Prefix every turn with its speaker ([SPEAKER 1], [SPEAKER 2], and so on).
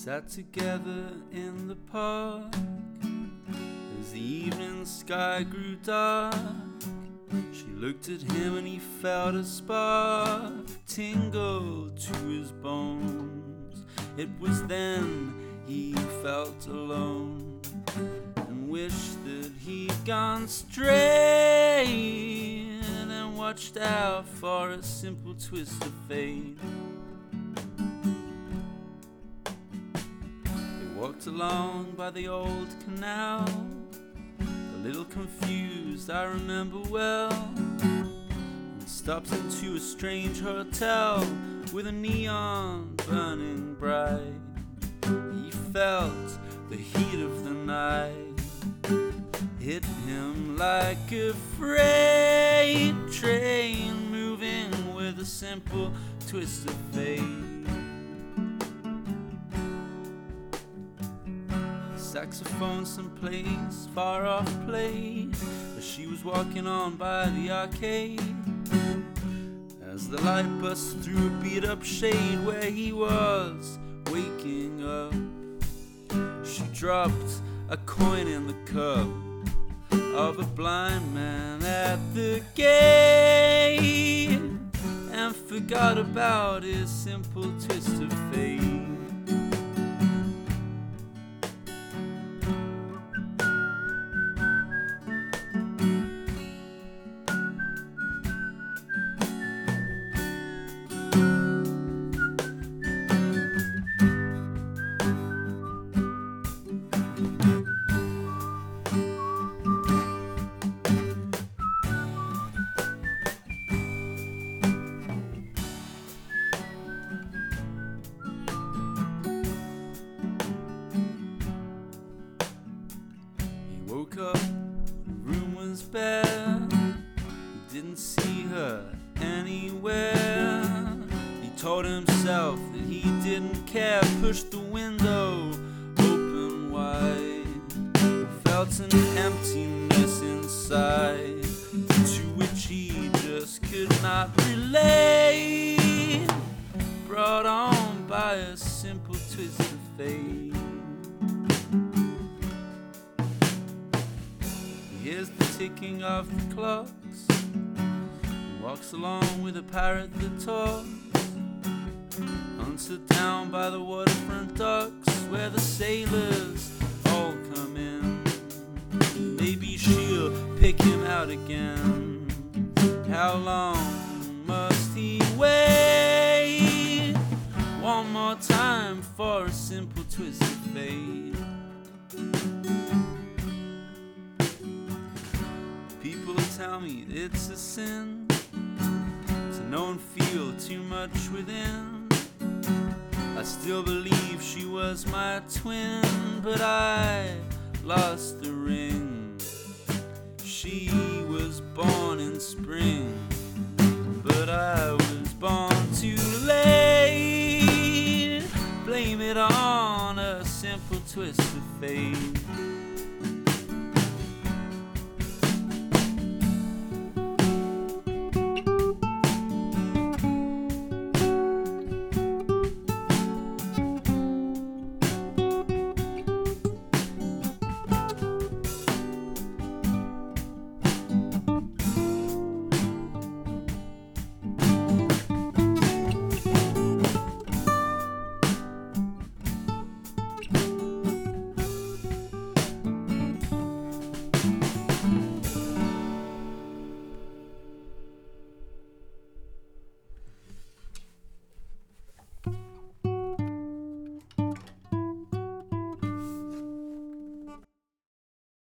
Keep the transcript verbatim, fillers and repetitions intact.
[SPEAKER 1] sat together in the park as the evening sky grew dark. She looked at him and he felt a spark tingle to his bones. It was then he felt alone and wished that he'd gone straight and watched out for a simple twist of fate. They walked along by the old canal, a little confused, I remember well, and stopped into a strange hotel with a neon burning bright. He felt the heat of the night hit him like a freight train moving with a simple twist of fate. Saxophone someplace far off played as she was walking on by the arcade, as the light burst through a beat up shade where he was waking up. She dropped a coin in the cup of a blind man at the gate and forgot about his simple twist of fate. Woke up, the room was bare. He didn't see her anywhere. He told himself that he didn't care. Pushed the window open wide. Felt an emptiness inside to which he just could not relate. Brought on by a simple twist of fate. Here's the ticking of the clocks. He walks along with a parrot that talks. Hunted down by the waterfront docks where the sailors all come in. Maybe she'll pick him out again. How long must he wait? One more time for a simple twist of fate. People tell me it's a sin to know and feel too much within. I still believe she was my twin, but I lost the ring. She was born in spring, but I was born too late. Blame it on a simple twist of fate.